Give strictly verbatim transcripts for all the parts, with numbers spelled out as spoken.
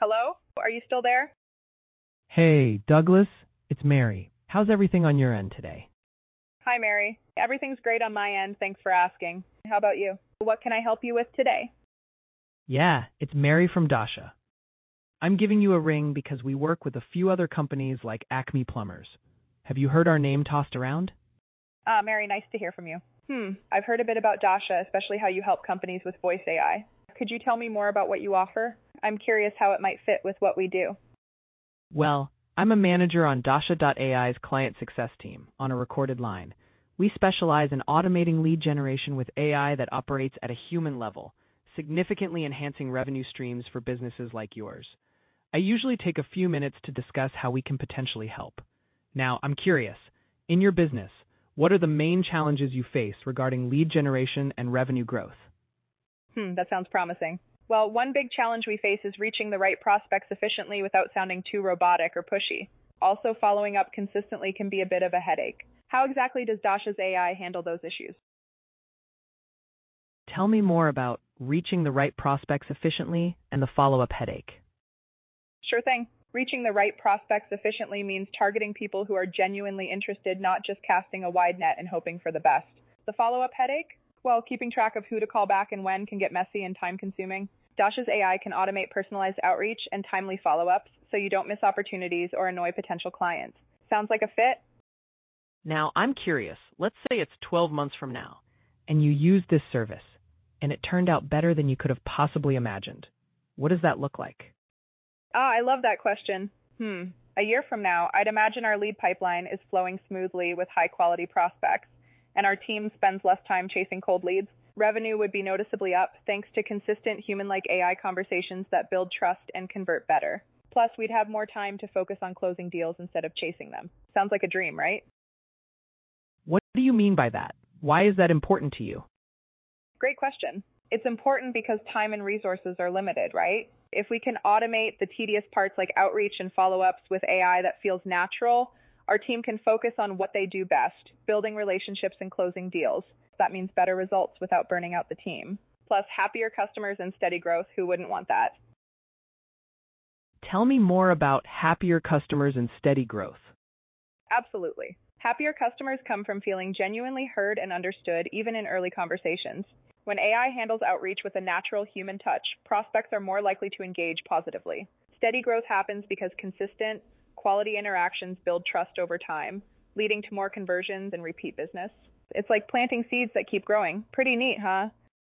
Hello? Are you still there? Hey, Douglas, it's Mary. How's everything on your end today? Hi, Mary. Everything's great on my end. Thanks for asking. How about you? What can I help you with today? Yeah, it's Mary from Dasha. I'm giving you a ring because we work with a few other companies like Acme Plumbers. Have you heard our name tossed around? Ah, Mary, nice to hear from you. Hmm, I've heard a bit about Dasha, especially how you help companies with voice A I. Could you tell me more about what you offer? I'm curious how it might fit with what we do. Well, I'm a manager on Dasha dot A I's client success team on a recorded line. We specialize in automating lead generation with A I that operates at a human level, significantly enhancing revenue streams for businesses like yours. I usually take a few minutes to discuss how we can potentially help. Now, I'm curious, in your business, what are the main challenges you face regarding lead generation and revenue growth? Hmm, that sounds promising. Well, one big challenge we face is reaching the right prospects efficiently without sounding too robotic or pushy. Also, following up consistently can be a bit of a headache. How exactly does Dasha's A I handle those issues? Tell me more about reaching the right prospects efficiently and the follow-up headache. Sure thing. Reaching the right prospects efficiently means targeting people who are genuinely interested, not just casting a wide net and hoping for the best. The follow-up headache? Well, keeping track of who to call back and when can get messy and time-consuming. Dasha's A I can automate personalized outreach and timely follow-ups so you don't miss opportunities or annoy potential clients. Sounds like a fit? Now, I'm curious. Let's say it's twelve months from now, and you use this service, and it turned out better than you could have possibly imagined. What does that look like? Ah, I love that question. Hmm. A year from now, I'd imagine our lead pipeline is flowing smoothly with high-quality prospects, and our team spends less time chasing cold leads. Revenue would be noticeably up thanks to consistent human-like A I conversations that build trust and convert better. Plus, we'd have more time to focus on closing deals instead of chasing them. Sounds like a dream, right? What do you mean by that? Why is that important to you? Great question. It's important because time and resources are limited, right? If we can automate the tedious parts like outreach and follow-ups with A I that feels natural, our team can focus on what they do best, building relationships and closing deals. That means better results without burning out the team. Plus, happier customers and steady growth. Who wouldn't want that? Tell me more about happier customers and steady growth. Absolutely. Happier customers come from feeling genuinely heard and understood, even in early conversations. When A I handles outreach with a natural human touch, prospects are more likely to engage positively. Steady growth happens because consistent, quality interactions build trust over time, leading to more conversions and repeat business. It's like planting seeds that keep growing. Pretty neat, huh?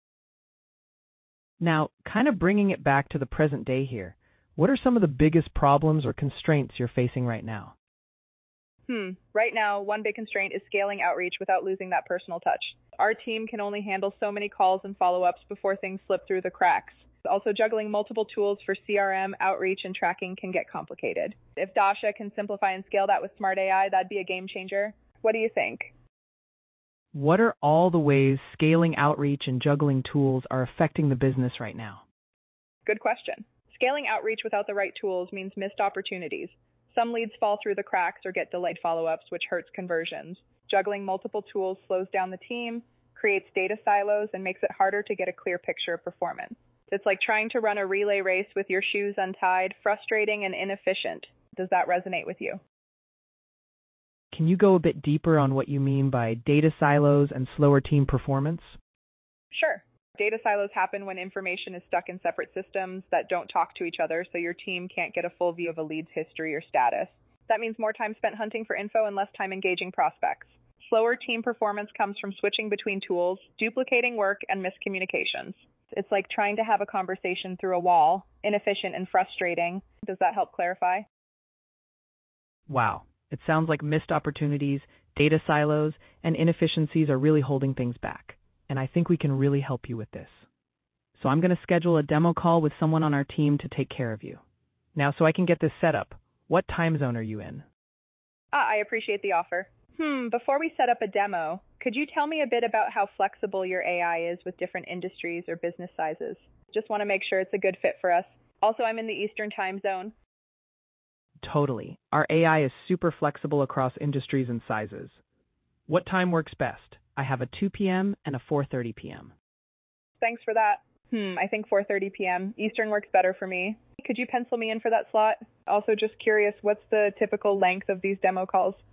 Now, kind of bringing it back to the present day here, what are some of the biggest problems or constraints you're facing right now? Hmm. Right now, one big constraint is scaling outreach without losing that personal touch. Our team can only handle so many calls and follow-ups before things slip through the cracks. Also, juggling multiple tools for C R M, outreach, and tracking can get complicated. If Dasha can simplify and scale that with smart A I, that'd be a game changer. What do you think? What are all the ways scaling outreach and juggling tools are affecting the business right now? Good question. Scaling outreach without the right tools means missed opportunities. Some leads fall through the cracks or get delayed follow-ups, which hurts conversions. Juggling multiple tools slows down the team, creates data silos, and makes it harder to get a clear picture of performance. It's like trying to run a relay race with your shoes untied, frustrating and inefficient. Does that resonate with you? Can you go a bit deeper on what you mean by data silos and slower team performance? Sure. Data silos happen when information is stuck in separate systems that don't talk to each other, so your team can't get a full view of a lead's history or status. That means more time spent hunting for info and less time engaging prospects. Slower team performance comes from switching between tools, duplicating work, and miscommunications. It's like trying to have a conversation through a wall, inefficient and frustrating. Does that help clarify? Wow, it sounds like missed opportunities, data silos, and inefficiencies are really holding things back. And I think we can really help you with this. So I'm going to schedule a demo call with someone on our team to take care of you. Now, so I can get this set up, what time zone are you in? Ah, I appreciate the offer. Hmm, before we set up a demo, could you tell me a bit about how flexible your A I is with different industries or business sizes? Just want to make sure it's a good fit for us. Also, I'm in the Eastern time zone. Totally. Our A I is super flexible across industries and sizes. What time works best? I have a two p.m. and a four thirty p.m. Thanks for that. Hmm, I think four thirty p.m. Eastern works better for me. Could you pencil me in for that slot? Also, just curious, what's the typical length of these demo calls?